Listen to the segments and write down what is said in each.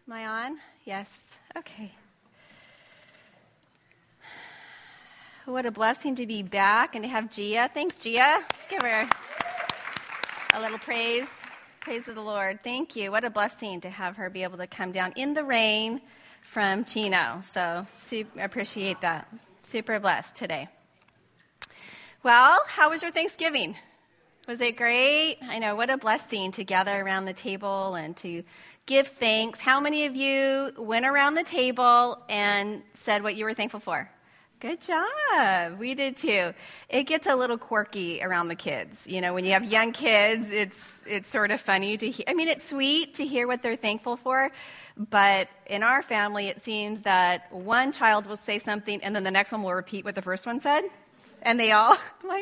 Am I on? Yes. Okay. What a blessing to be back and to have Gia. Thanks, Gia. Let's give her a little praise. Praise of the Lord. Thank you. What a blessing to have her be able to come down in the rain from Chino. So, appreciate that. Super blessed today. Well, how was your Thanksgiving? Was it great? I know, what a blessing to gather around the table and to give thanks. How many of you went around the table and said what you were thankful for? Good job. We did too. It gets a little quirky around the kids. You know, when you have young kids, it's sort of funny to hear. I mean, it's sweet to hear what they're thankful for, but in our family, it seems that one child will say something and then the next one will repeat what the first one said, and they all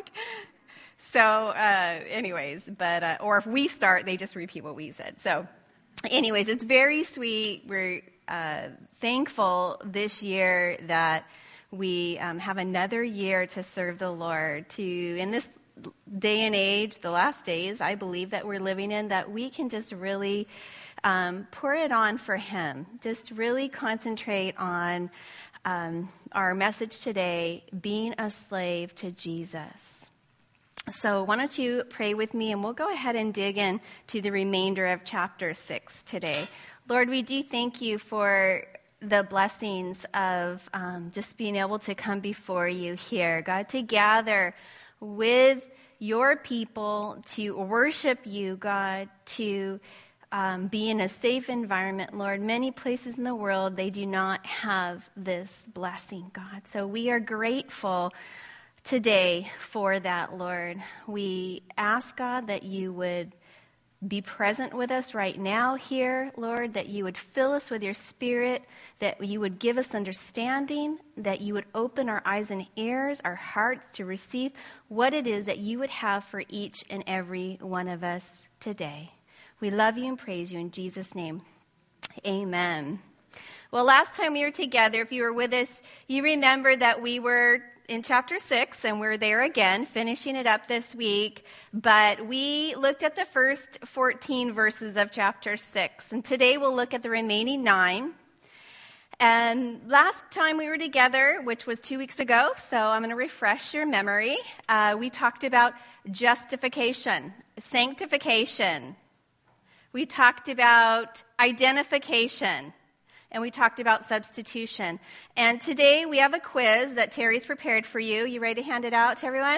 anyways, or if we start, they just repeat what we said. So anyways, it's very sweet. We're thankful this year that we have another year to serve the Lord, in this day and age, the last days, I believe that we're living in, that we can just really pour it on for Him. Just really concentrate on our message today, being a slave to Jesus. So why don't you pray with me, and we'll go ahead and dig in to the remainder of chapter 6 today. Lord, we do thank you for the blessings of just being able to come before you here, God, to gather with your people, to worship you, God, to be in a safe environment, Lord. Many places in the world, they do not have this blessing, God. So we are grateful today for that, Lord. We ask, God, that you would be present with us right now here, Lord, that you would fill us with your Spirit, that you would give us understanding, that you would open our eyes and ears, our hearts to receive what it is that you would have for each and every one of us today. We love you and praise you in Jesus' name. Amen. Well, last time we were together, if you were with us, you remember that we were in chapter 6, and we're there again, finishing it up this week. But we looked at the first 14 verses of chapter 6, and today we'll look at the remaining 9. And last time we were together, which was 2 weeks ago, so I'm going to refresh your memory, we talked about justification, sanctification. We talked about identification. And we talked about substitution. And today we have a quiz that Terry's prepared for you. You ready to hand it out to everyone?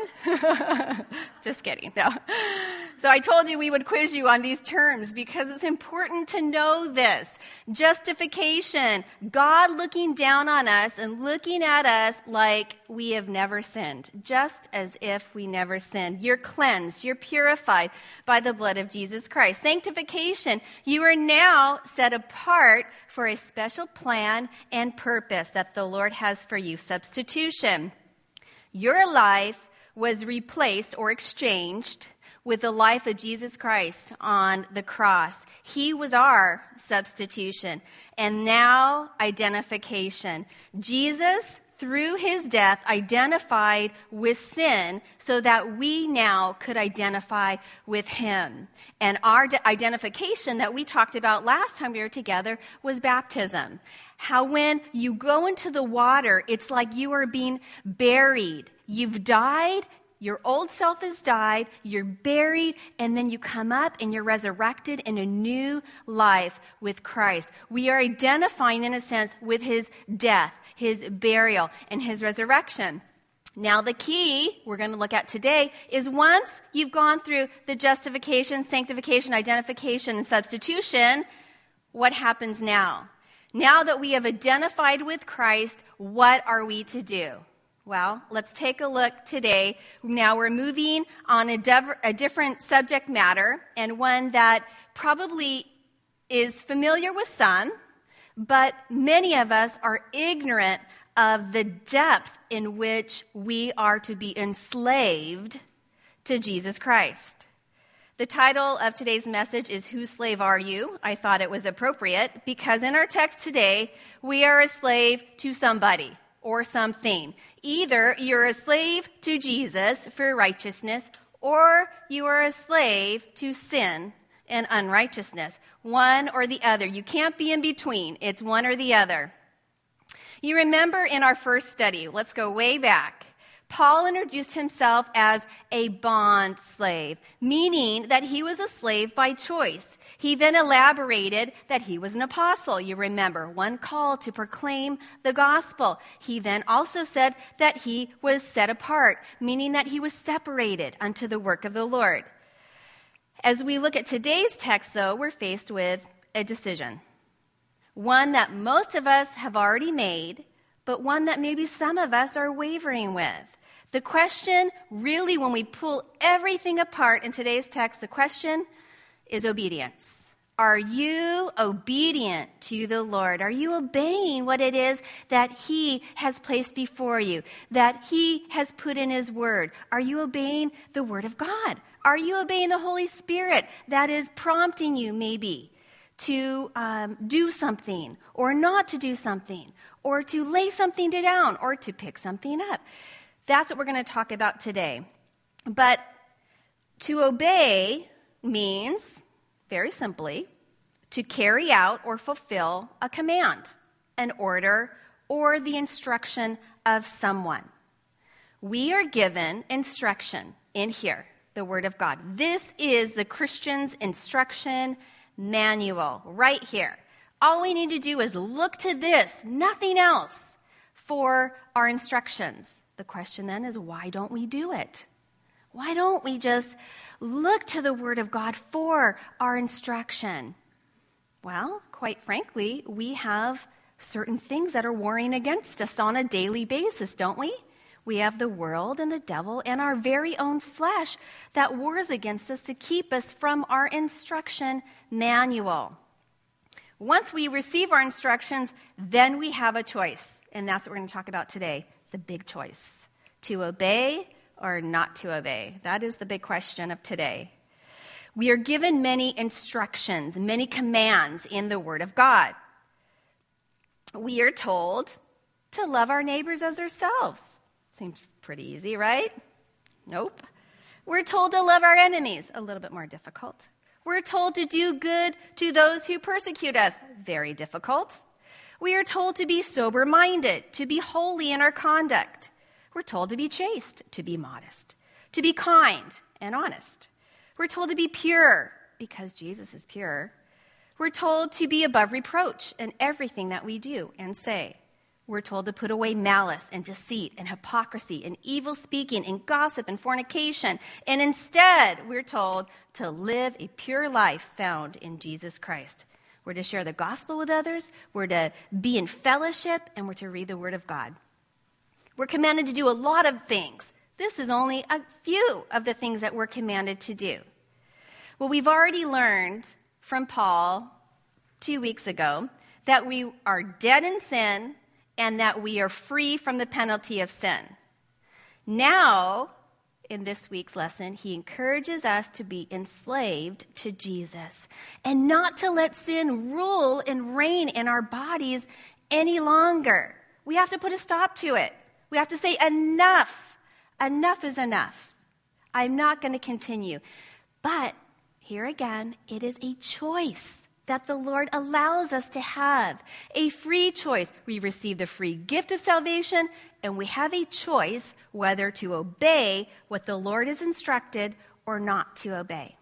Just kidding. No. So I told you we would quiz you on these terms because it's important to know this. Justification, God looking down on us and looking at us like we have never sinned, just as if we never sinned. You're cleansed, you're purified by the blood of Jesus Christ. Sanctification, you are now set apart for a special plan and purpose that the Lord has for you. Substitution, your life was replaced or exchanged with the life of Jesus Christ on the cross. He was our substitution. And now, identification. Jesus, through his death, identified with sin so that we now could identify with him. And our identification that we talked about last time we were together was baptism. How when you go into the water, it's like you are being buried. You've died. Your old self has died, you're buried, and then you come up and you're resurrected in a new life with Christ. We are identifying, in a sense, with his death, his burial, and his resurrection. Now, the key we're going to look at today is once you've gone through the justification, sanctification, identification, and substitution, what happens now? Now that we have identified with Christ, what are we to do? Well, let's take a look today. Now we're moving on a different subject matter, and one that probably is familiar with some, but many of us are ignorant of the depth in which we are to be enslaved to Jesus Christ. The title of today's message is Whose Slave Are You? I thought it was appropriate because in our text today, we are a slave to somebody or something. Either you're a slave to Jesus for righteousness, or you are a slave to sin and unrighteousness. one or the other. You can't be in between. It's one or the other. You remember in our first study, let's go way back, Paul introduced himself as a bond slave, meaning that he was a slave by choice. He then elaborated that he was an apostle, you remember, one called to proclaim the gospel. He then also said that he was set apart, meaning that he was separated unto the work of the Lord. As we look at today's text, though, we're faced with a decision, one that most of us have already made, but one that maybe some of us are wavering with. The question, really, when we pull everything apart in today's text, the question is obedience. Are you obedient to the Lord? Are you obeying what it is that He has placed before you, that He has put in His Word? Are you obeying the Word of God? Are you obeying the Holy Spirit that is prompting you maybe to do something or not to do something or to lay something down or to pick something up? That's what we're going to talk about today. But to obey means, very simply, to carry out or fulfill a command, an order, or the instruction of someone. We are given instruction in here, the Word of God. This is the Christian's instruction manual right here. All we need to do is look to this, nothing else, for our instructions. The question then is, why don't we do it? Why don't we just look to the Word of God for our instruction? Well, quite frankly, we have certain things that are warring against us on a daily basis, don't we? We have the world and the devil and our very own flesh that wars against us to keep us from our instruction manual. Once we receive our instructions, then we have a choice. And that's what we're going to talk about today, the big choice. To obey or not to obey? That is the big question of today. We are given many instructions, many commands in the Word of God. We are told to love our neighbors as ourselves. Seems pretty easy, right? Nope. We're told to love our enemies. A little bit more difficult. We're told to do good to those who persecute us. Very difficult. We are told to be sober-minded, to be holy in our conduct. We're told to be chaste, to be modest, to be kind and honest. We're told to be pure because Jesus is pure. We're told to be above reproach in everything that we do and say. We're told to put away malice and deceit and hypocrisy and evil speaking and gossip and fornication. And instead, we're told to live a pure life found in Jesus Christ. We're to share the gospel with others. We're to be in fellowship, and we're to read the Word of God. We're commanded to do a lot of things. This is only a few of the things that we're commanded to do. Well, we've already learned from Paul 2 weeks ago that we are dead in sin and that we are free from the penalty of sin. Now, in this week's lesson, he encourages us to be enslaved to Jesus and not to let sin rule and reign in our bodies any longer. We have to put a stop to it. We have to say, enough. Enough is enough. I'm not going to continue. But here again, it is a choice that the Lord allows us to have, a free choice. We receive the free gift of salvation, and we have a choice whether to obey what the Lord has instructed or not to obey.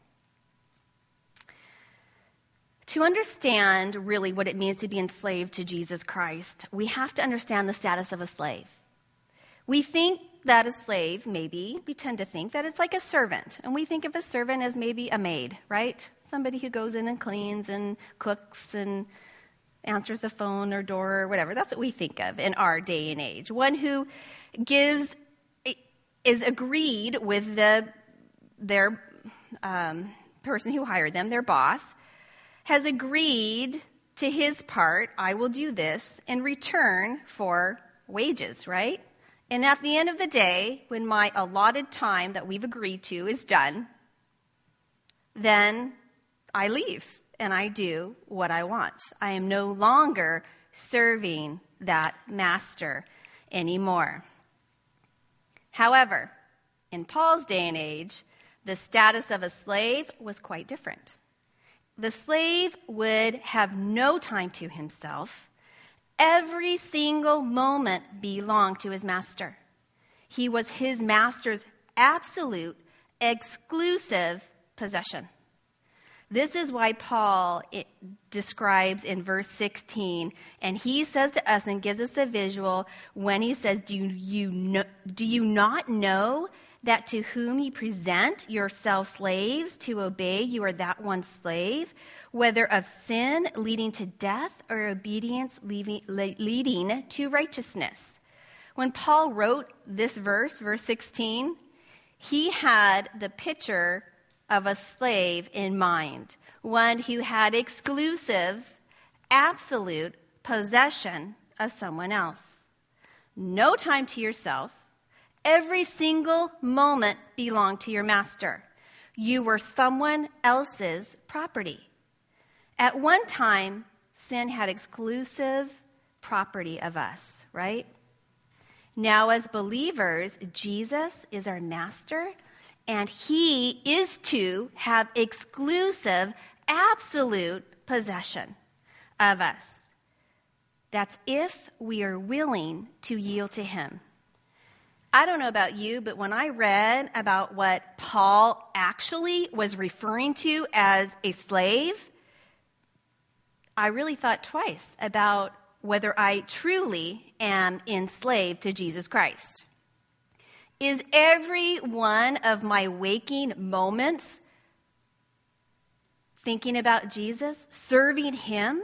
To understand really what it means to be enslaved to Jesus Christ, we have to understand the status of a slave. We think that a slave, maybe, we tend to think that it's like a servant. And we think of a servant as maybe a maid, right? Somebody who goes in and cleans and cooks and answers the phone or door or whatever. That's what we think of in our day and age. One who is agreed with their person who hired them, their boss, has agreed to his part, I will do this, in return for wages, right? And at the end of the day, when my allotted time that we've agreed to is done, then I leave and I do what I want. I am no longer serving that master anymore. However, in Paul's day and age, the status of a slave was quite different. the slave would have no time to himself. Every single moment belonged to his master. He was his master's absolute, exclusive possession. This is why Paul describes in verse 16, and he says to us and gives us a visual when he says, do you not know that to whom you present yourselves slaves to obey, you are that one slave, whether of sin leading to death or obedience leading to righteousness? When Paul wrote this verse 16, he had the picture of a slave in mind, one who had exclusive, absolute possession of someone else. No time to yourself. Every single moment belonged to your master. You were someone else's property. At one time, sin had exclusive property of us, right? Now, as believers, Jesus is our master, and he is to have exclusive, absolute possession of us. That's if we are willing to yield to him. I don't know about you, but when I read about what Paul actually was referring to as a slave, I really thought twice about whether I truly am enslaved to Jesus Christ. Is every one of my waking moments thinking about Jesus, serving him?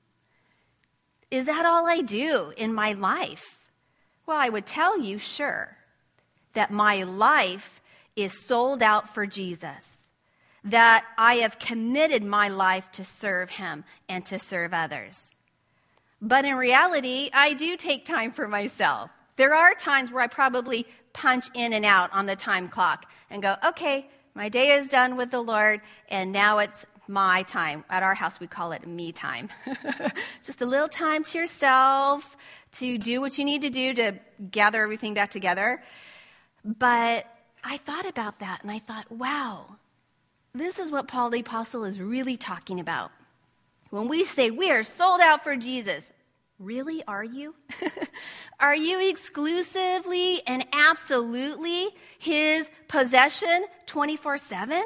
Is that all I do in my life? Well, I would tell you, sure, that my life is sold out for Jesus, that I have committed my life to serve him and to serve others. But in reality, I do take time for myself. There are times where I probably punch in and out on the time clock and go, okay, my day is done with the Lord, and now it's my time. At our house, we call it me time. It's just a little time to yourself to do what you need to do to gather everything back together. But I thought about that, and I thought, wow, this is what Paul the Apostle is really talking about. When we say we are sold out for Jesus, really, are you? Are you exclusively and absolutely his possession 24/7?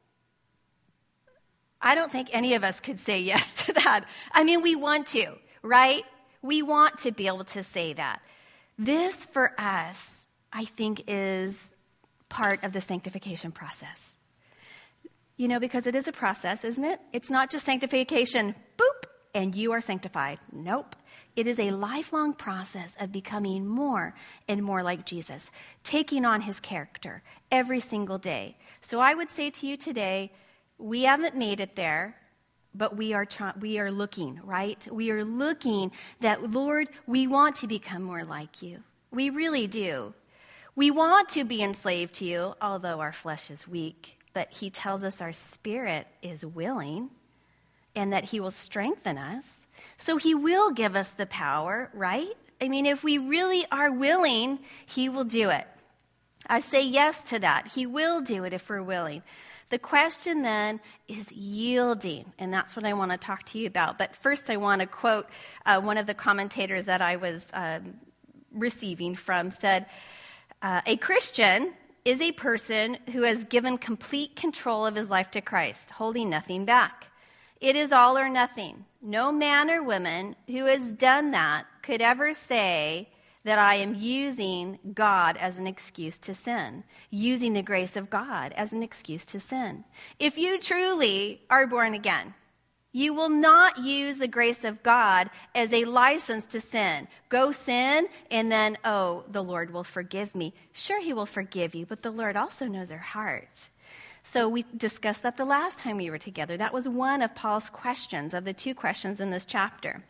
I don't think any of us could say yes to that. I mean, we want to, right? We want to be able to say that. This, for us, I think, is part of the sanctification process. You know, because it is a process, isn't it? It's not just sanctification, boop, and you are sanctified. Nope. It is a lifelong process of becoming more and more like Jesus, taking on his character every single day. So I would say to you today, we haven't made it there, but we are looking, right? We are looking that, Lord, we want to become more like you. We really do. We want to be enslaved to you, although our flesh is weak. But he tells us our spirit is willing and that he will strengthen us. So he will give us the power, right? I mean, if we really are willing, he will do it. I say yes to that. He will do it if we're willing. The question then is yielding, and that's what I want to talk to you about. But first I want to quote one of the commentators that I was receiving from, said, a Christian is a person who has given complete control of his life to Christ, holding nothing back. It is all or nothing. No man or woman who has done that could ever say that I am using God as an excuse to sin, using the grace of God as an excuse to sin. If you truly are born again, you will not use the grace of God as a license to sin. Go sin, and then, oh, the Lord will forgive me. Sure, he will forgive you, but the Lord also knows our hearts. So we discussed that the last time we were together. That was one of Paul's questions, of the two questions in this chapter.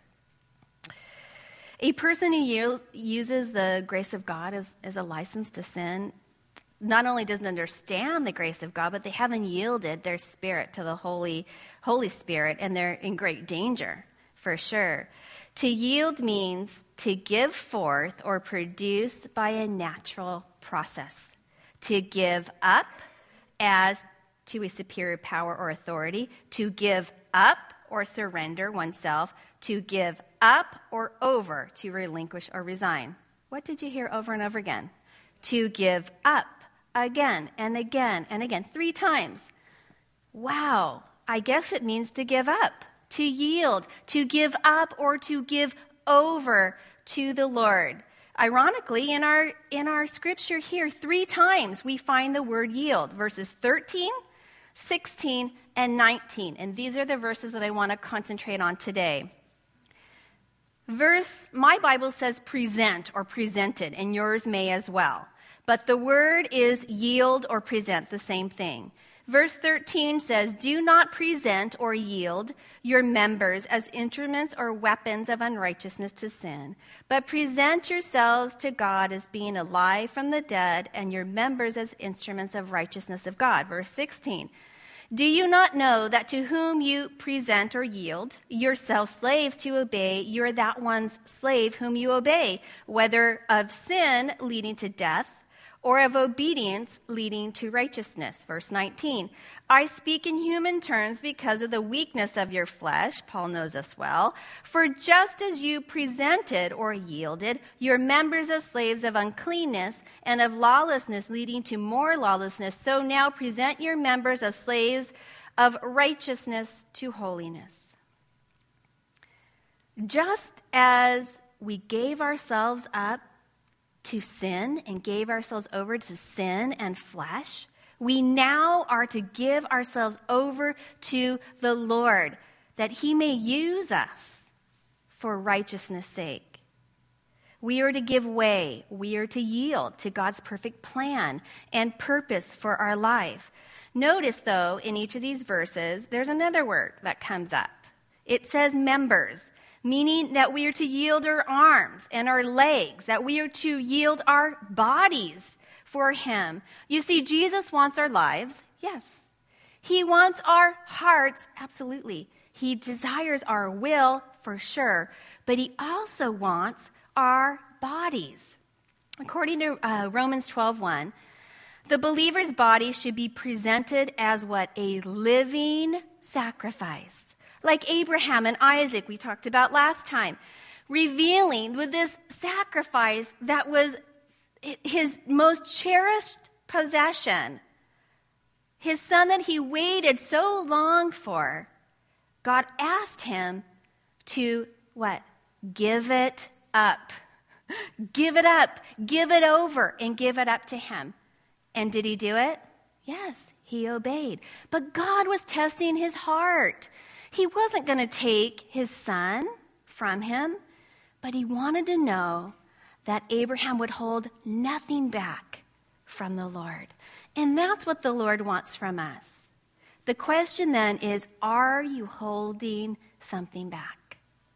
A person who uses the grace of God as a license to sin not only doesn't understand the grace of God, but they haven't yielded their spirit to the Holy Spirit, and they're in great danger, for sure. To yield means to give forth or produce by a natural process. To give up as to a superior power or authority. To give up or surrender oneself, to give up or over, to relinquish or resign. What did you hear over and over again? To give up again and again and again, 3 times. Wow, I guess it means to give up, to yield, to give up or to give over to the Lord. Ironically, in our scripture here, 3 times we find the word yield, verses 13, 16, and 19. And these are the verses that I want to concentrate on today. My Bible says present or presented, and yours may as well. But the word is yield or present, the same thing. Verse 13 says, do not present or yield your members as instruments or weapons of unrighteousness to sin, but present yourselves to God as being alive from the dead and your members as instruments of righteousness of God. Verse 16, do you not know that to whom you present or yield yourselves slaves to obey, you're that one's slave whom you obey, whether of sin leading to death or of obedience leading to righteousness. Verse 19, I speak in human terms because of the weakness of your flesh, Paul knows us well, for just as you presented or yielded your members as slaves of uncleanness and of lawlessness leading to more lawlessness, so now present your members as slaves of righteousness to holiness. Just as we gave ourselves up to sin and gave ourselves over to sin and flesh, we now are to give ourselves over to the Lord, that he may use us for righteousness' sake. We are to give way. We are to yield to God's perfect plan and purpose for our life. Notice, though, in each of these verses, there's another word that comes up. It says members, meaning that we are to yield our arms and our legs, that we are to yield our bodies for him. You see, Jesus wants our lives, yes. He wants our hearts, absolutely. He desires our will, for sure. But he also wants our bodies. According to Romans 12:1, the believer's body should be presented as what? A living sacrifice. Like Abraham and Isaac we talked about last time, revealing with this sacrifice that was his most cherished possession, his son that he waited so long for. God asked him to what? Give it up. Give it up. Give it over and give it up to him. And did he do it? Yes, he obeyed. But God was testing his heart. He wasn't going to take his son from him, but he wanted to know that Abraham would hold nothing back from the Lord. And that's what the Lord wants from us. The question then is, are you holding something back?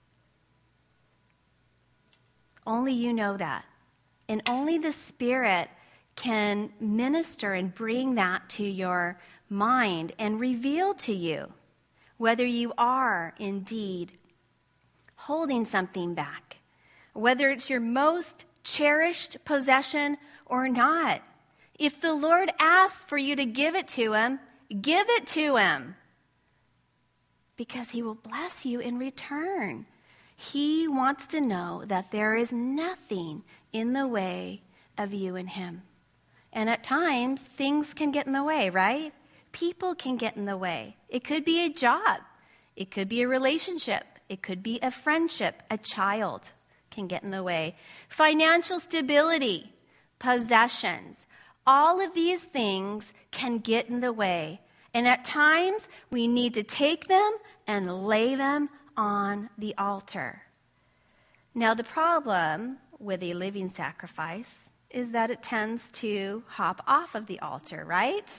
Only you know that. And only the Spirit can minister and bring that to your mind and reveal to you whether you are indeed holding something back, whether it's your most cherished possession or not. If the Lord asks for you to give it to him, give it to him, because he will bless you in return. He wants to know that there is nothing in the way of you and him. And at times, things can get in the way, right? People can get in the way. It could be a job. It could be a relationship. It could be a friendship. A child can get in the way. Financial stability, possessions. All of these things can get in the way. And at times, we need to take them and lay them on the altar. Now, the problem with a living sacrifice is that it tends to hop off of the altar, right?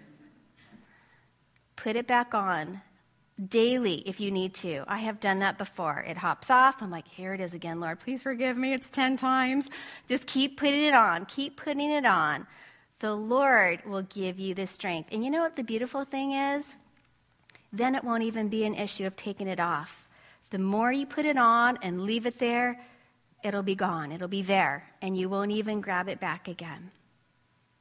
Put it back on daily if you need to. I have done that before. It hops off. I'm like, here it is again, Lord. Please forgive me. It's 10 times. Just keep putting it on. Keep putting it on. The Lord will give you the strength. And you know what the beautiful thing is? Then it won't even be an issue of taking it off. The more you put it on and leave it there, it'll be gone. It'll be there. And you won't even grab it back again.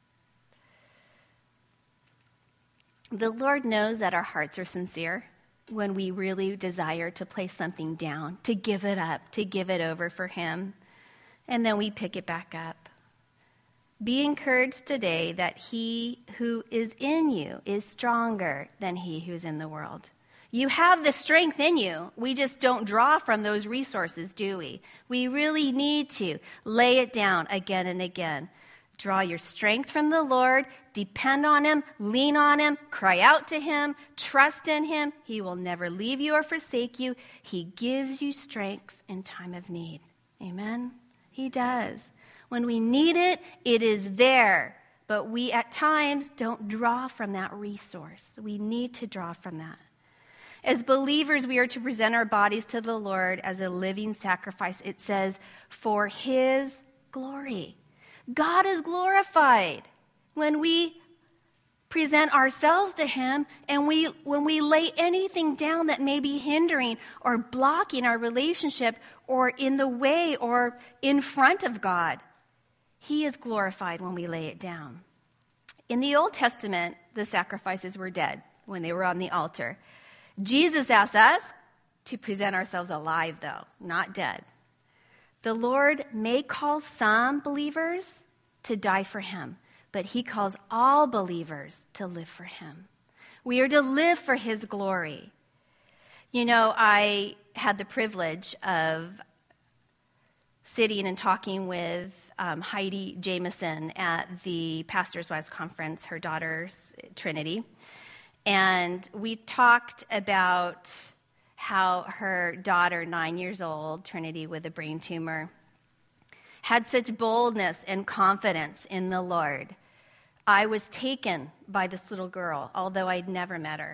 The Lord knows that our hearts are sincere. when we really desire to place something down, to give it up, to give it over for him, and then we pick it back up. Be encouraged today that he who is in you is stronger than he who's in the world. You have the strength in you. We just don't draw from those resources, do we? We really need to lay it down again and again. Draw your strength from the Lord, depend on him, lean on him, cry out to him, trust in him. He will never leave you or forsake you. He gives you strength in time of need. Amen? He does. When we need it, it is there. But we at times don't draw from that resource. We need to draw from that. As believers, we are to present our bodies to the Lord as a living sacrifice. It says, for his glory. God is glorified when we present ourselves to him and when we lay anything down that may be hindering or blocking our relationship or in the way or in front of God. He is glorified when we lay it down. In the Old Testament, the sacrifices were dead when they were on the altar. Jesus asks us to present ourselves alive, though, not dead. The Lord may call some believers to die for him, but he calls all believers to live for him. We are to live for his glory. You know, I had the privilege of sitting and talking with Heidi Jameson at the Pastor's Wives Conference, her daughter's Trinity. And we talked about how her daughter, 9 years old, Trinity with a brain tumor, had such boldness and confidence in the Lord. I was taken by this little girl, although I'd never met her.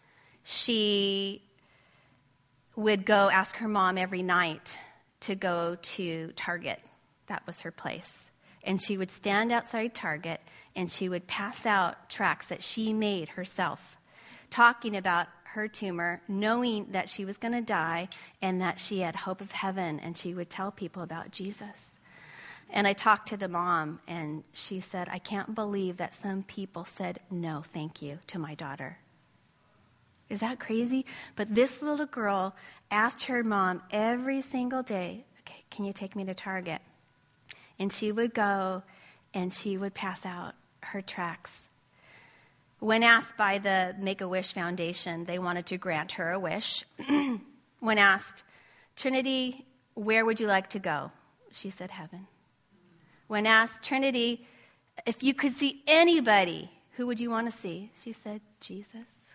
She would go ask her mom every night to go to Target. That was her place. And she would stand outside Target and she would pass out tracts that she made herself, talking about her tumor, knowing that she was going to die and that she had hope of heaven, and she would tell people about Jesus. And I talked to the mom, and she said, I can't believe that some people said no, thank you, to my daughter. Is that crazy? But this little girl asked her mom every single day, okay, can you take me to Target? And she would go, and she would pass out her tracts. When asked by the Make-A-Wish Foundation, they wanted to grant her a wish. When asked, Trinity, where would you like to go? She said, heaven. When asked, Trinity, if you could see anybody, who would you want to see? She said, Jesus.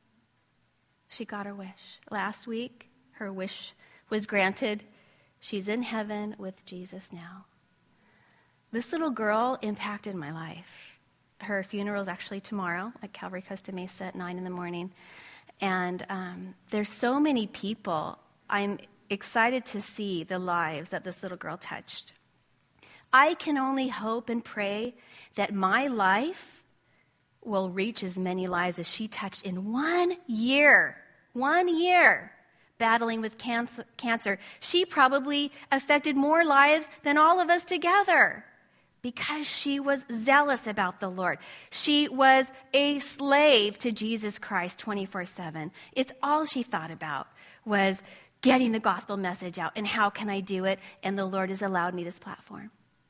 She got her wish. Last week, her wish was granted. She's in heaven with Jesus now. This little girl impacted my life. Her funeral is actually tomorrow at Calvary Costa Mesa at 9 in the morning. And there's so many people. I'm excited to see the lives that this little girl touched. I can only hope and pray that my life will reach as many lives as she touched in 1 year. 1 year battling with cancer. She probably affected more lives than all of us together, because she was zealous about the Lord. She was a slave to Jesus Christ 24/7. It's all she thought about was getting the gospel message out, and how can I do it? And the Lord has allowed me this platform.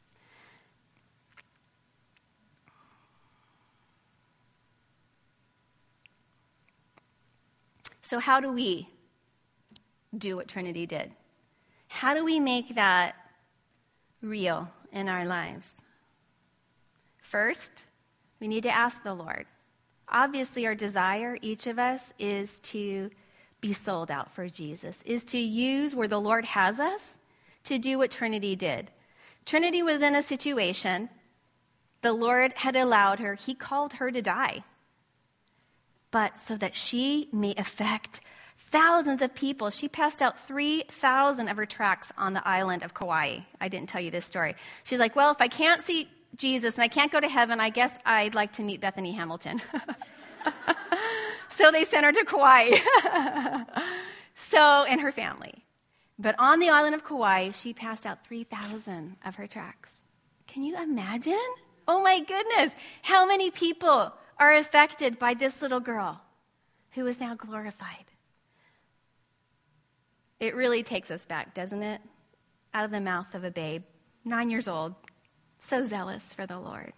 So how do we do what Trinity did? How do we make that real in our lives? First, we need to ask the Lord. Obviously, our desire, each of us, is to be sold out for Jesus, is to use where the Lord has us to do what Trinity did. Trinity was in a situation. The Lord had allowed her. He called her to die. But so that she may affect thousands of people. She passed out 3,000 of her tracts on the island of Kauai. I didn't tell you this story. She's like, well, if I can't see Jesus and I can't go to heaven, I guess I'd like to meet Bethany Hamilton. So they sent her to Kauai. And her family. But on the island of Kauai, she passed out 3,000 of her tracts. Can you imagine? Oh my goodness. How many people are affected by this little girl who is now glorified? It really takes us back, doesn't it? Out of the mouth of a babe, 9 years old, so zealous for the Lord.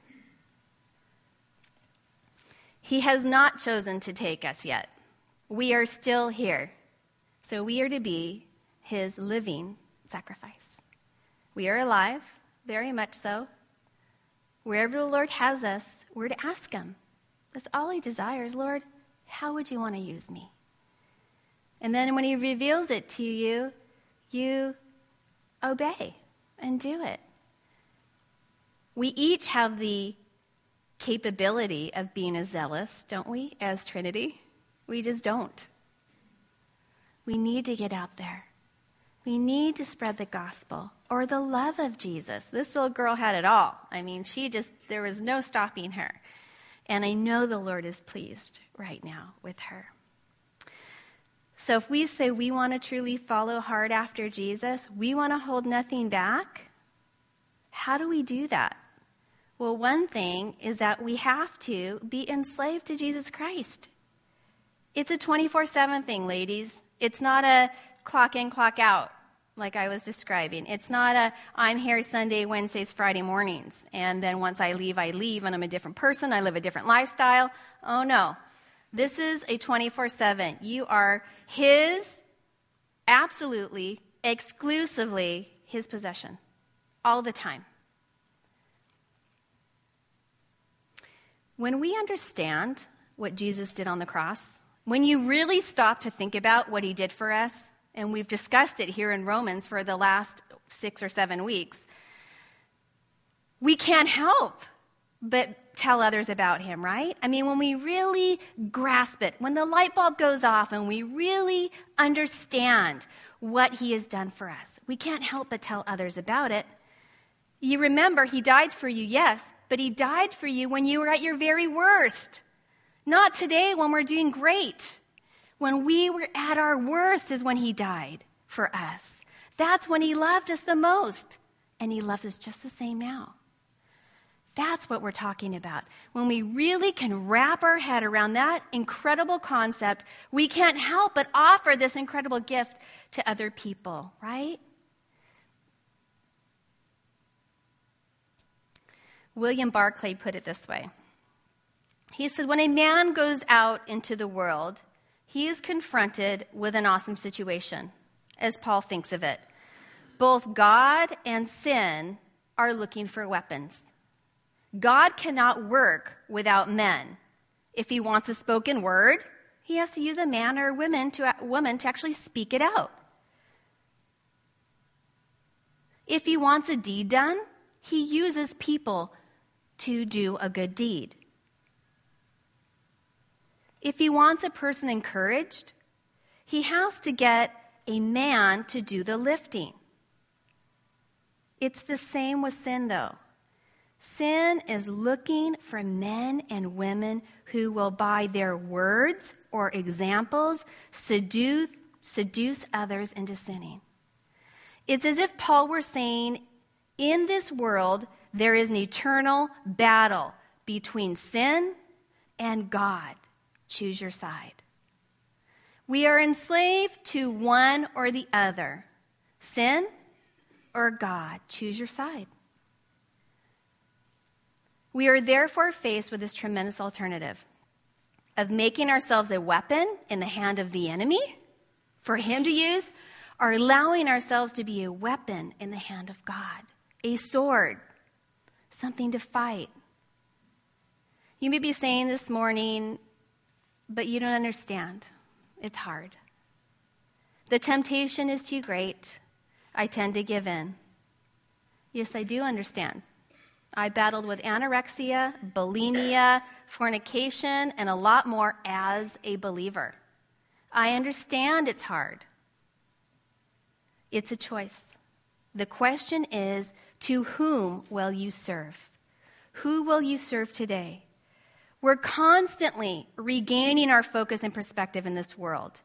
He has not chosen to take us yet. We are still here. So we are to be his living sacrifice. We are alive, very much so. Wherever the Lord has us, we're to ask him. That's all he desires. Lord, how would you want to use me? And then when he reveals it to you, you obey and do it. We each have the capability of being as zealous, don't we, as Trinity? We just don't. We need to get out there. We need to spread the gospel or the love of Jesus. This little girl had it all. I mean, there was no stopping her. And I know the Lord is pleased right now with her. So if we say we want to truly follow hard after Jesus, we want to hold nothing back, how do we do that? Well, one thing is that we have to be enslaved to Jesus Christ. It's a 24/7 thing, ladies. It's not a clock in, clock out, like I was describing. It's not a I'm here Sunday, Wednesdays, Friday mornings, and then once I leave, and I'm a different person. I live a different lifestyle. Oh, no. This is a 24/7. You are his, absolutely, exclusively his possession, all the time. When we understand what Jesus did on the cross, when you really stop to think about what he did for us, and we've discussed it here in Romans for the last 6 or 7 weeks, we can't help but tell others about him, right? I mean, when we really grasp it, when the light bulb goes off and we really understand what he has done for us, we can't help but tell others about it. You remember, he died for you, yes, but he died for you when you were at your very worst. Not today when we're doing great. When we were at our worst is when he died for us. That's when he loved us the most. And he loves us just the same now. That's what we're talking about. When we really can wrap our head around that incredible concept, we can't help but offer this incredible gift to other people, right? William Barclay put it this way. He said, when a man goes out into the world, he is confronted with an awesome situation, as Paul thinks of it. Both God and sin are looking for weapons. God cannot work without men. If he wants a spoken word, he has to use a man or a woman to actually speak it out. If he wants a deed done, he uses people to do a good deed. If he wants a person encouraged, he has to get a man to do the lifting. It's the same with sin, though. Sin is looking for men and women who will, by their words or examples, seduce others into sinning. It's as if Paul were saying, in this world, there is an eternal battle between sin and God. Choose your side. We are enslaved to one or the other. Sin or God. Choose your side. We are therefore faced with this tremendous alternative of making ourselves a weapon in the hand of the enemy for him to use, or allowing ourselves to be a weapon in the hand of God, a sword, something to fight. You may be saying this morning, but you don't understand. It's hard. The temptation is too great. I tend to give in. Yes, I do understand. I battled with anorexia, bulimia, fornication, and a lot more as a believer. I understand it's hard. It's a choice. The question is, to whom will you serve? Who will you serve today? We're constantly regaining our focus and perspective in this world.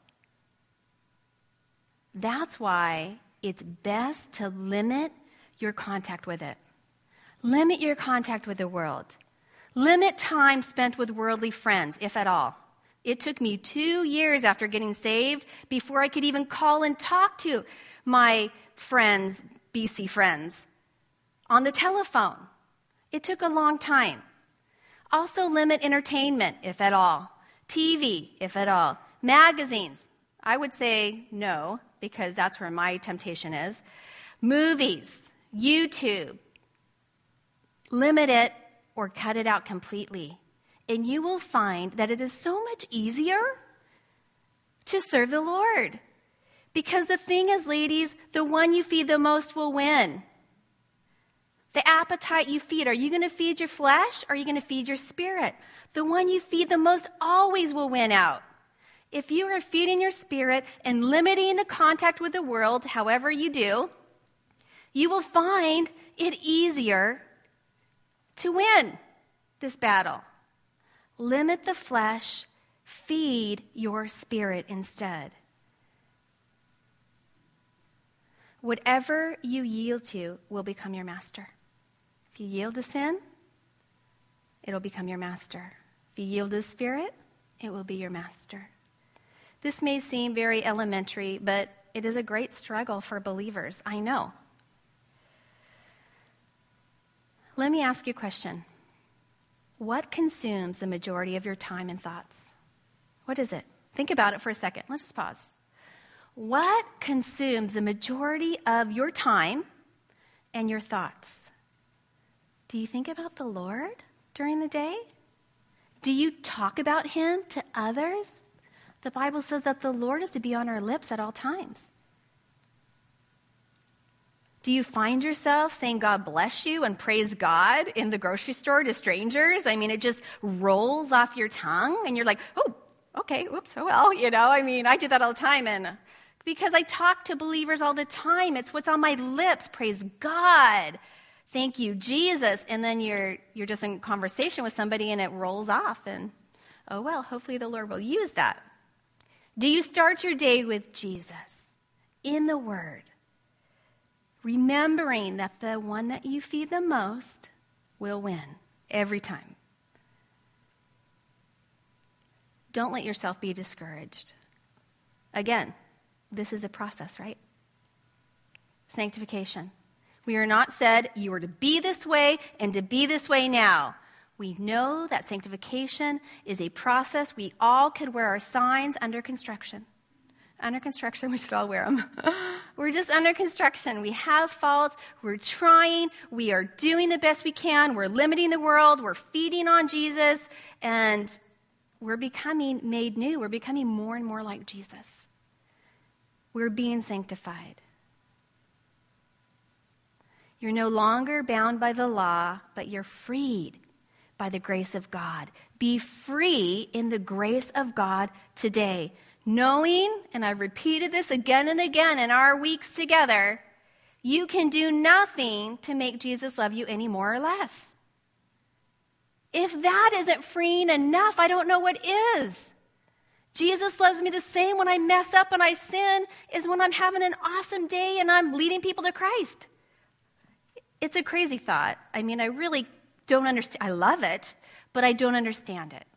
That's why it's best to limit your contact with it. Limit your contact with the world. Limit time spent with worldly friends, if at all. It took me 2 years after getting saved before I could even call and talk to my friends, BC friends, on the telephone. It took a long time. Also limit entertainment, if at all. TV, if at all. Magazines, I would say no, because that's where my temptation is. Movies, YouTube. Limit it or cut it out completely. And you will find that it is so much easier to serve the Lord. Because the thing is, ladies, the one you feed the most will win. The appetite you feed, are you going to feed your flesh or are you going to feed your spirit? The one you feed the most always will win out. If you are feeding your spirit and limiting the contact with the world, however you do, you will find it easier to win this battle. Limit the flesh, feed your spirit instead. Whatever you yield to will become your master. If you yield to sin, it'll become your master. If you yield to the Spirit, it will be your master. This may seem very elementary, but it is a great struggle for believers, I know. Let me ask you a question. What consumes the majority of your time and thoughts? What is it? Think about it for a second. Let's just pause. What consumes the majority of your time and your thoughts? Do you think about the Lord during the day? Do you talk about him to others? The Bible says that the Lord is to be on our lips at all times. Do you find yourself saying God bless you and praise God in the grocery store to strangers? I mean, it just rolls off your tongue and you're like, oh, okay, oops, oh well, I do that all the time. And because I talk to believers all the time, it's what's on my lips, praise God. Thank you, Jesus. And then you're just in conversation with somebody and it rolls off. And, oh, well, hopefully the Lord will use that. Do you start your day with Jesus in the Word, remembering that the one that you feed the most will win every time? Don't let yourself be discouraged. Again, this is a process, right? Sanctification. We are not said you are to be this way and to be this way now. We know that sanctification is a process. We all could wear our signs under construction. Under construction, we should all wear them. We're just under construction. We have faults. We're trying. We are doing the best we can. We're limiting the world. We're feeding on Jesus. And we're becoming made new. We're becoming more and more like Jesus. We're being sanctified. You're no longer bound by the law, but you're freed by the grace of God. Be free in the grace of God today, knowing, and I've repeated this again and again in our weeks together, you can do nothing to make Jesus love you any more or less. If that isn't freeing enough, I don't know what is. Jesus loves me the same when I mess up and I sin as when I'm having an awesome day and I'm leading people to Christ. It's a crazy thought. I mean, I really don't understand. I love it, but I don't understand it.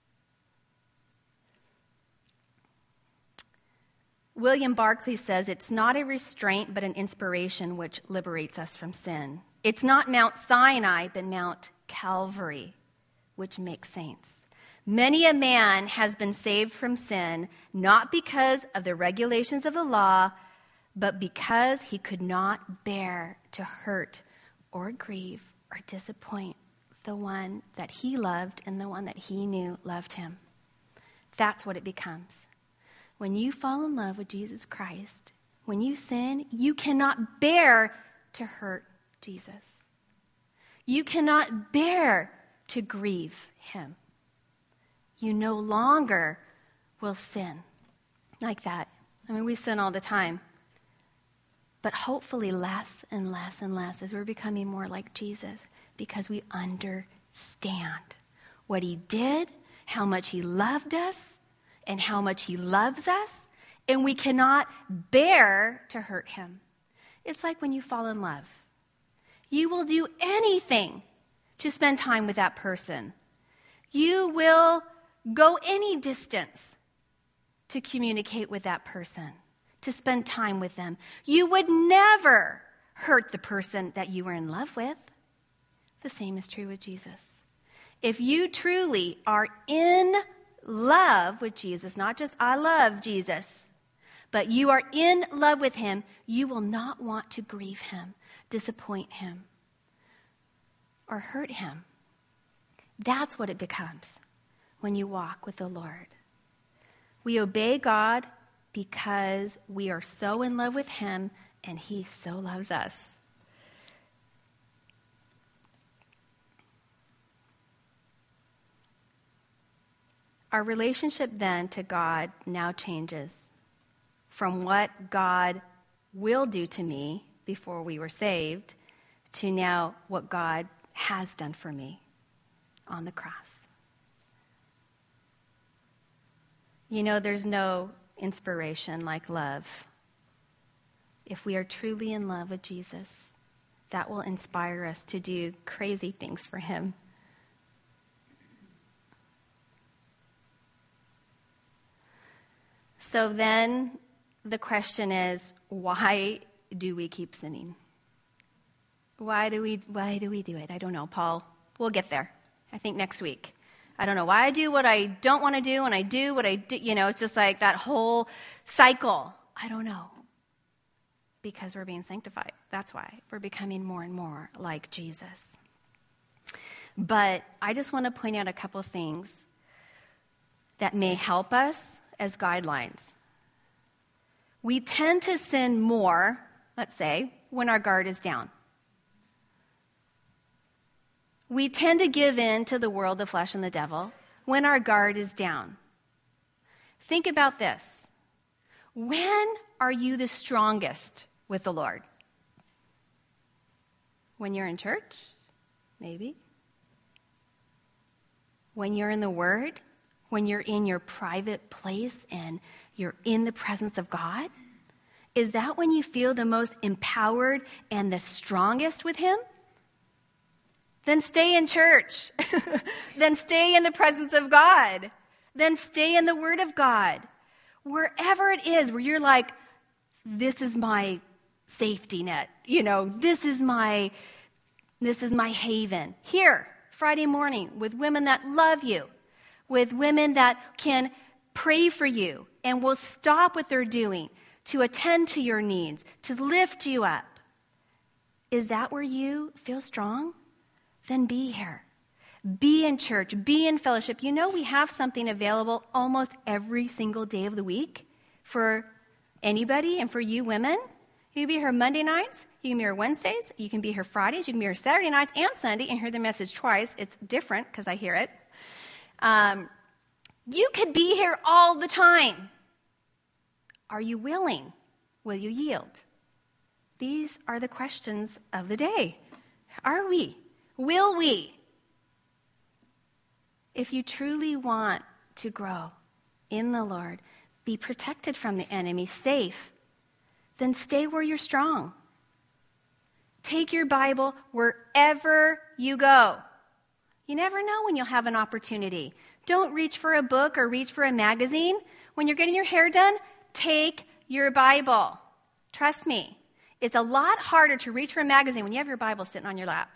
William Barclay says it's not a restraint, but an inspiration which liberates us from sin. It's not Mount Sinai, but Mount Calvary, which makes saints. Many a man has been saved from sin, not because of the regulations of the law, but because he could not bear to hurt or grieve or disappoint the one that he loved and the one that he knew loved him. That's what it becomes. When you fall in love with Jesus Christ, when you sin, you cannot bear to hurt Jesus. You cannot bear to grieve him. You no longer will sin like that. I mean, we sin all the time. But hopefully less and less and less as we're becoming more like Jesus because we understand what he did, how much he loved us, and how much he loves us, and we cannot bear to hurt him. It's like when you fall in love. You will do anything to spend time with that person. You will go any distance to communicate with that person, to spend time with them. You would never hurt the person that you were in love with. The same is true with Jesus. If you truly are in love with Jesus, not just I love Jesus, but you are in love with him, you will not want to grieve him, disappoint him, or hurt him. That's what it becomes when you walk with the Lord. We obey God because we are so in love with him and he so loves us. Our relationship then to God now changes from what God will do to me before we were saved to now what God has done for me on the cross. You know, there's no inspiration like love. If we are truly in love with Jesus, that will inspire us to do crazy things for him. So then the question is, why do we keep sinning? Why do we do it? I don't know, Paul. We'll get there. I think next week. I don't know why I do what I don't want to do, and I do what I do. You know, it's just like that whole cycle. I don't know. Because we're being sanctified. That's why. We're becoming more and more like Jesus. But I just want to point out a couple things that may help us as guidelines. We tend to sin more, let's say, when our guard is down. We tend to give in to the world, the flesh, and the devil when our guard is down. Think about this. When are you the strongest with the Lord? When you're in church? Maybe. When you're in the Word? When you're in your private place and you're in the presence of God? Is that when you feel the most empowered and the strongest with him? Then stay in church. Then stay in the presence of God. Then stay in the Word of God. Wherever it is where you're like, this is my safety net. You know, this is my haven. Here, Friday morning, with women that love you, with women that can pray for you and will stop what they're doing to attend to your needs, to lift you up. Is that where you feel strong? Then be here. Be in church. Be in fellowship. You know, we have something available almost every single day of the week for anybody and for you women. You can be here Monday nights. You can be here Wednesdays. You can be here Fridays. You can be here Saturday nights and Sunday and hear the message twice. It's different because I hear it. You could be here all the time. Are you willing? Will you yield? These are the questions of the day. Are we? Will we? If you truly want to grow in the Lord, be protected from the enemy, safe, then stay where you're strong. Take your Bible wherever you go. You never know when you'll have an opportunity. Don't reach for a book or reach for a magazine. When you're getting your hair done, take your Bible. Trust me, it's a lot harder to reach for a magazine when you have your Bible sitting on your lap.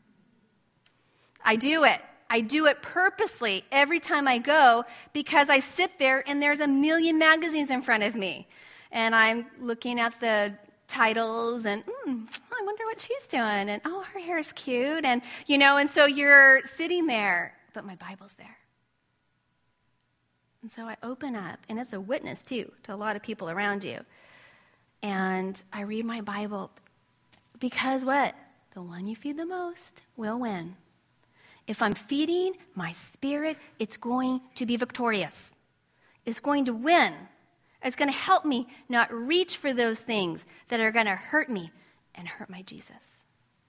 I do it. I do it purposely every time I go because I sit there and there's a million magazines in front of me. And I'm looking at the titles and, I wonder what she's doing. And, oh, her hair's cute. And, you know, and so you're sitting there, but my Bible's there. And so I open up, and it's a witness, too, to a lot of people around you. And I read my Bible because what? The one you feed the most will win. If I'm feeding my spirit, it's going to be victorious. It's going to win. It's going to help me not reach for those things that are going to hurt me and hurt my Jesus.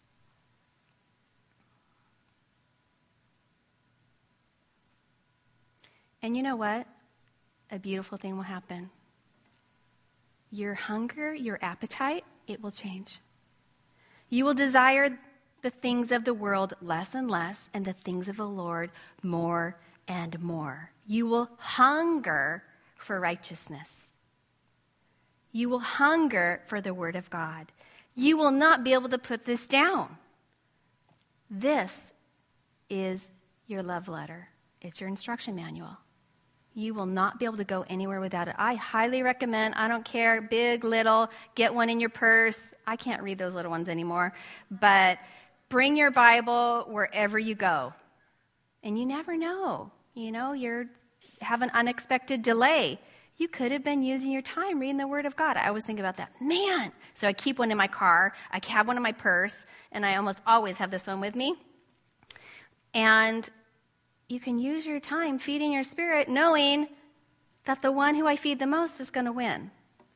And you know what? A beautiful thing will happen. Your hunger, your appetite, it will change. You will desire the things of the world less and less, and the things of the Lord more and more. You will hunger for righteousness. You will hunger for the word of God. You will not be able to put this down. This is your love letter. It's your instruction manual. You will not be able to go anywhere without it. I highly recommend, I don't care, big, little, get one in your purse. I can't read those little ones anymore. But bring your Bible wherever you go. And you never know. You have an unexpected delay. You could have been using your time reading the Word of God. I always think about that. Man! So I keep one in my car. I have one in my purse. And I almost always have this one with me. And you can use your time feeding your spirit, knowing that the one who I feed the most is going to win.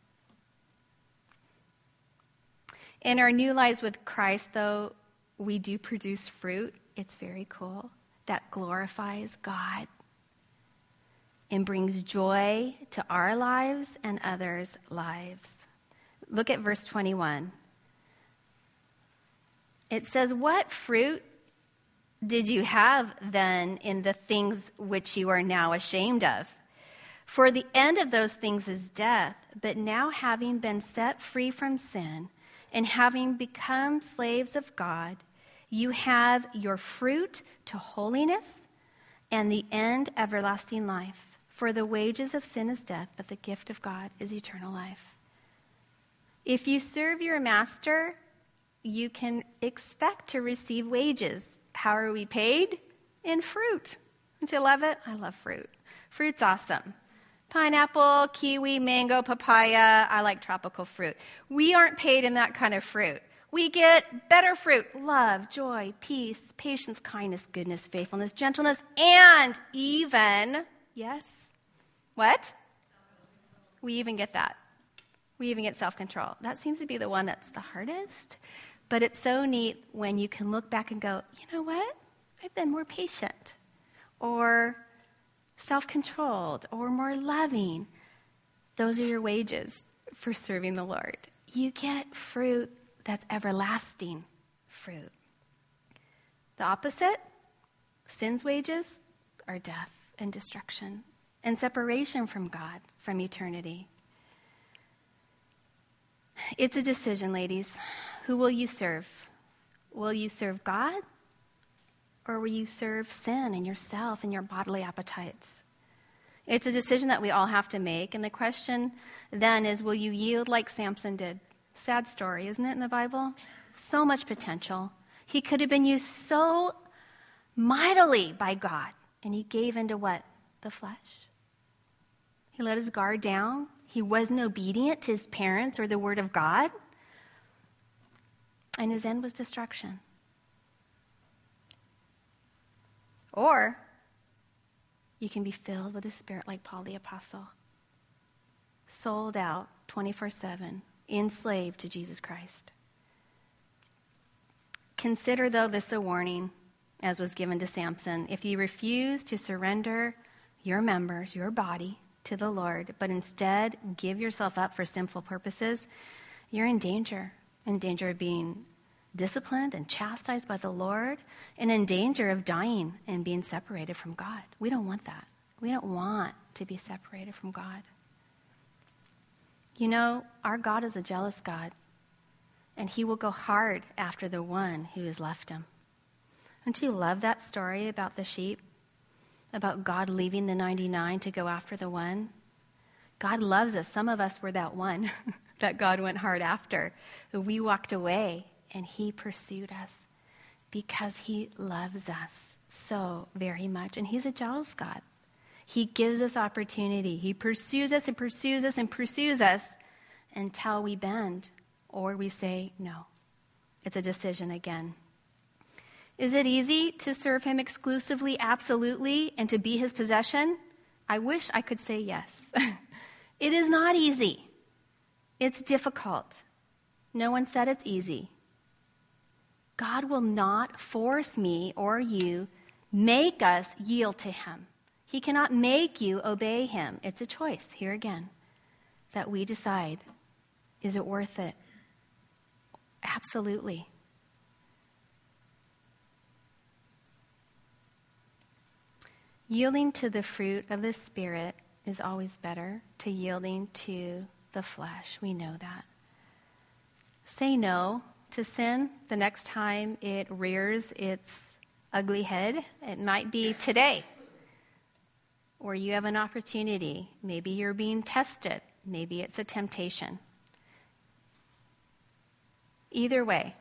In our new lives with Christ, though, we do produce fruit. It's very cool. That glorifies God and brings joy to our lives and others' lives. Look at verse 21. It says, "What fruit did you have then in the things which you are now ashamed of? For the end of those things is death, but now having been set free from sin and having become slaves of God, you have your fruit to holiness and the end everlasting life. For the wages of sin is death, but the gift of God is eternal life." If you serve your master, you can expect to receive wages. How are we paid? In fruit. Don't you love it? I love fruit. Fruit's awesome. Pineapple, kiwi, mango, papaya. I like tropical fruit. We aren't paid in that kind of fruit. We get better fruit. Love, joy, peace, patience, kindness, goodness, faithfulness, gentleness, and even, yes, what? We even get that. We even get self-control. That seems to be the one that's the hardest. But it's so neat when you can look back and go, you know what? I've been more patient or self-controlled or more loving. Those are your wages for serving the Lord. You get fruit that's everlasting fruit. The opposite, sin's wages, are death and destruction and separation from God, from eternity. It's a decision, ladies. Who will you serve? Will you serve God? Or will you serve sin and yourself and your bodily appetites? It's a decision that we all have to make. And the question then is, will you yield like Samson did? Sad story, isn't it, in the Bible? So much potential. He could have been used so mightily by God. And he gave into what? The flesh. He let his guard down. He wasn't obedient to his parents or the word of God. And his end was destruction. Or you can be filled with the Spirit like Paul the Apostle. Sold out 24/7, enslaved to Jesus Christ. Consider, though, this a warning, as was given to Samson. If you refuse to surrender your members, your body, to the Lord, but instead give yourself up for sinful purposes, you're in danger of being disciplined and chastised by the Lord, and in danger of dying and being separated from God. We don't want that. We don't want to be separated from God. You know, our God is a jealous God, and he will go hard after the one who has left him. Don't you love that story about the sheep? About God leaving the 99 to go after the one? God loves us. Some of us were that one that God went hard after. We walked away, and he pursued us because he loves us so very much. And he's a jealous God. He gives us opportunity. He pursues us and pursues us and pursues us until we bend or we say no. It's a decision again. Is it easy to serve him exclusively, absolutely, and to be his possession? I wish I could say yes. It is not easy. It's difficult. No one said it's easy. God will not force me or you, make us yield to him. He cannot make you obey him. It's a choice, here again, that we decide, is it worth it? Absolutely. Yielding to the fruit of the Spirit is always better to yielding to the flesh. We know that. Say no to sin the next time it rears its ugly head. It might be today, or you have an opportunity. Maybe you're being tested. Maybe it's a temptation. Either way,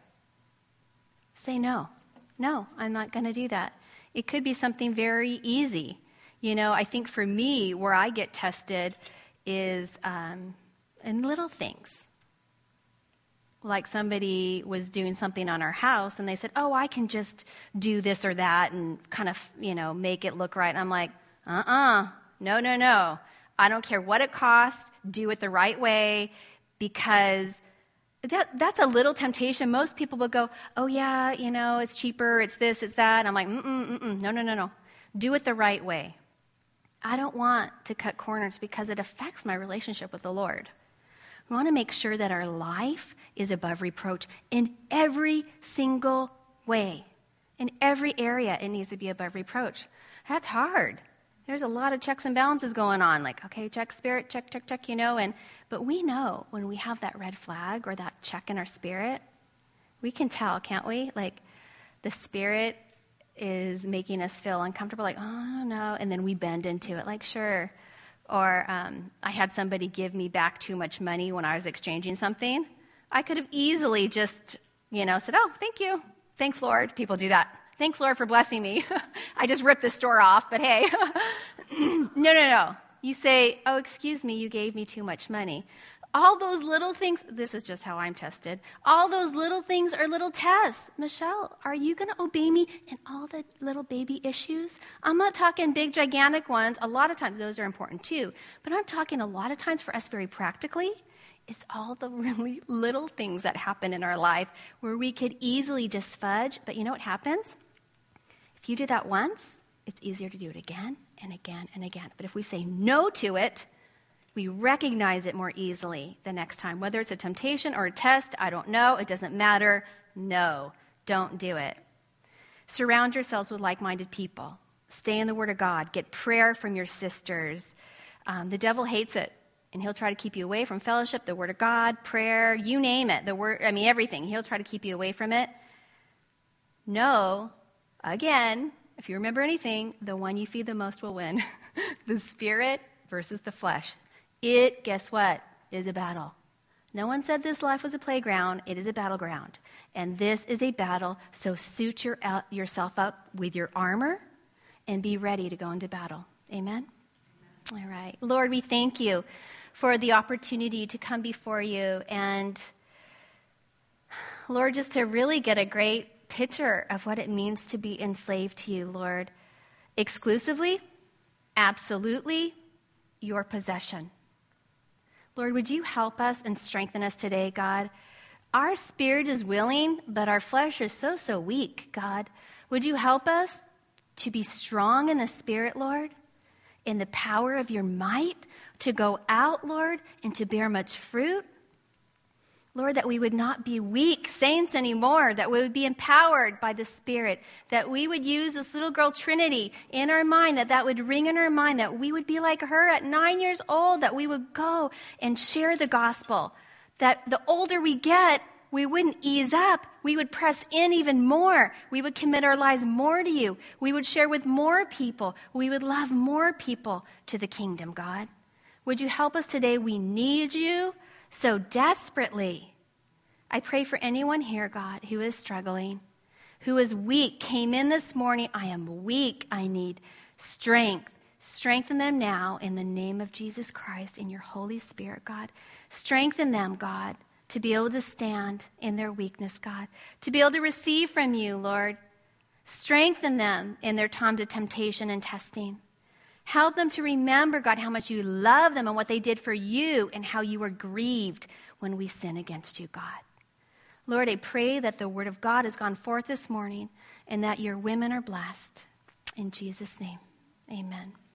say no. No, I'm not going to do that. It could be something very easy. I think for me, where I get tested is in little things. Like somebody was doing something on our house, and they said, oh, I can just do this or that and kind of, make it look right. And I'm like, no. I don't care what it costs. Do it the right way, because that's a little temptation. Most people will go, oh, yeah, it's cheaper, it's this, it's that. And I'm like, no. Do it the right way. I don't want to cut corners because it affects my relationship with the Lord. We want to make sure that our life is above reproach in every single way. In every area, it needs to be above reproach. That's hard. There's a lot of checks and balances going on. Like, okay, check spirit, check, but we know when we have that red flag or that check in our spirit, we can tell, can't we? Like, the spirit is making us feel uncomfortable, like, oh, no, and then we bend into it, like, sure. Or I had somebody give me back too much money when I was exchanging something. I could have easily just, said, oh, thank you. Thanks, Lord. People do that. Thanks, Lord, for blessing me. I just ripped the store off, but hey. No. You say, oh, excuse me, you gave me too much money. All those little things, this is just how I'm tested. All those little things are little tests. Michelle, are you going to obey me in all the little baby issues? I'm not talking big, gigantic ones. A lot of times those are important too. But I'm talking a lot of times for us very practically. It's all the really little things that happen in our life where we could easily just fudge. But you know what happens? If you do that once, it's easier to do it again and again and again. But if we say no to it, we recognize it more easily the next time. Whether it's a temptation or a test, I don't know. It doesn't matter. No, don't do it. Surround yourselves with like-minded people. Stay in the Word of God. Get prayer from your sisters. The devil hates it, and he'll try to keep you away from fellowship, the Word of God, prayer, you name it. Everything. He'll try to keep you away from it. No, again, if you remember anything, the one you feed the most will win. The spirit versus the flesh. It, guess what, is a battle. No one said this life was a playground. It is a battleground. And this is a battle, so suit yourself up with your armor and be ready to go into battle. Amen? All right. Lord, we thank you for the opportunity to come before you and, Lord, just to really get a great picture of what it means to be enslaved to you, Lord. Exclusively, absolutely, your possession. Lord, would you help us and strengthen us today, God? Our spirit is willing, but our flesh is so weak, God. Would you help us to be strong in the Spirit, Lord, in the power of your might, to go out, Lord, and to bear much fruit? Lord, that we would not be weak saints anymore, that we would be empowered by the Spirit, that we would use this little girl Trinity in our mind, that would ring in our mind, that we would be like her at 9 years old, that we would go and share the gospel, that the older we get, we wouldn't ease up. We would press in even more. We would commit our lives more to you. We would share with more people. We would love more people to the kingdom, God. Would you help us today? We need you so desperately. I pray for anyone here, God, who is struggling, who is weak, came in this morning, I am weak, I need strength. Strengthen them now in the name of Jesus Christ, in your Holy Spirit, God. Strengthen them, God, to be able to stand in their weakness, God, to be able to receive from you, Lord. Strengthen them in their times of temptation and testing. Help them to remember, God, how much you love them and what they did for you and how you were grieved when we sin against you, God. Lord, I pray that the word of God has gone forth this morning and that your women are blessed. In Jesus' name, amen.